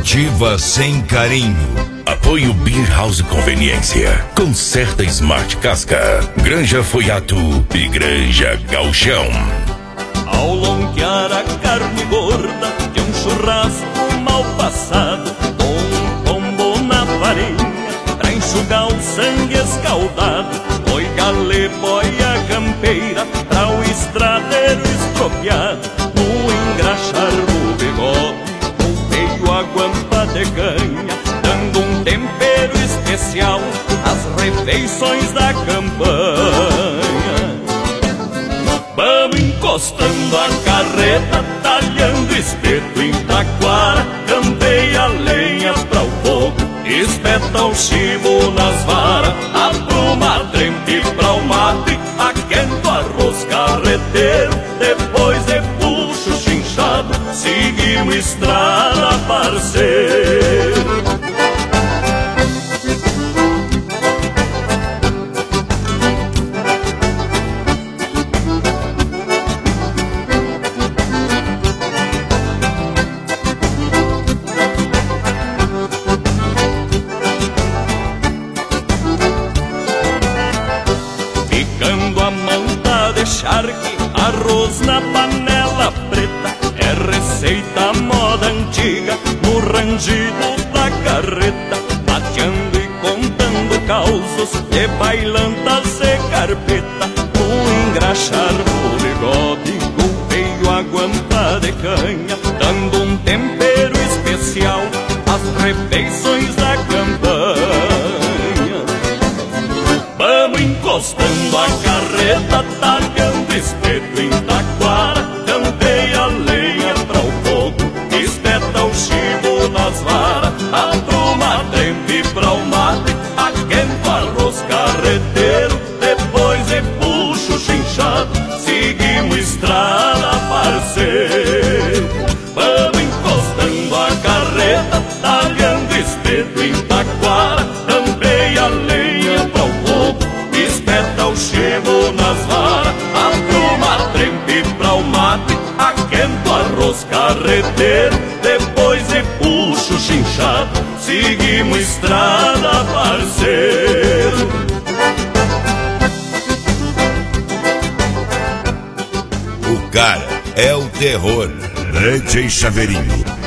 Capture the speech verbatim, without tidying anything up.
Ativa sem carinho. Apoio Beer House Conveniência. Conserta Smart Casca. Granja Foiato e Granja Galchão. Ao lonquear a carne gorda de um churrasco mal passado, um tombo na farinha pra enxugar o sangue escaldado. Foi galê, boia campeira pra o estradeiro estropiado. No engraxar o bigode, veio a guampa de canha, dando um tempero especial às refeições da campanha. Vamos encostando a carreta, talhando espeto em taquara, campeia a lenha pra o fogo, espeta o chivo nas varas, apruma a trempe pra o mate, aquento arroz carreteiro, depois de puxo chinchado, seguimos estrada, parceiro. Charque, arroz na panela preta, é receita moda antiga, no rangido da carreta, mateando e contando causos de bailantas e carpeta. No engraxar o bigode, golpeio a guampa de canha, dando um tempero especial às refeições da campanha. Vamos encostando a carreta, talhando espeto em taquara, campeia a lenha pra o fogo, espeta o chivo nas varas, apruma a trempe pra o mate, aquento arroz carreteiro, depois de puxo chinchado, seguimos estrada, parceiro. Vamos encostando a carreta, talhando espeto em taquara, campeia a lenha pra o fogo, espeta o chivo nas varas, apruma a trempe pra o mate, aquento arroz carreteiro, depois de puxo chinchado, seguimos estrada, parceiro. O cara é o terror. Rede Chaveirinho.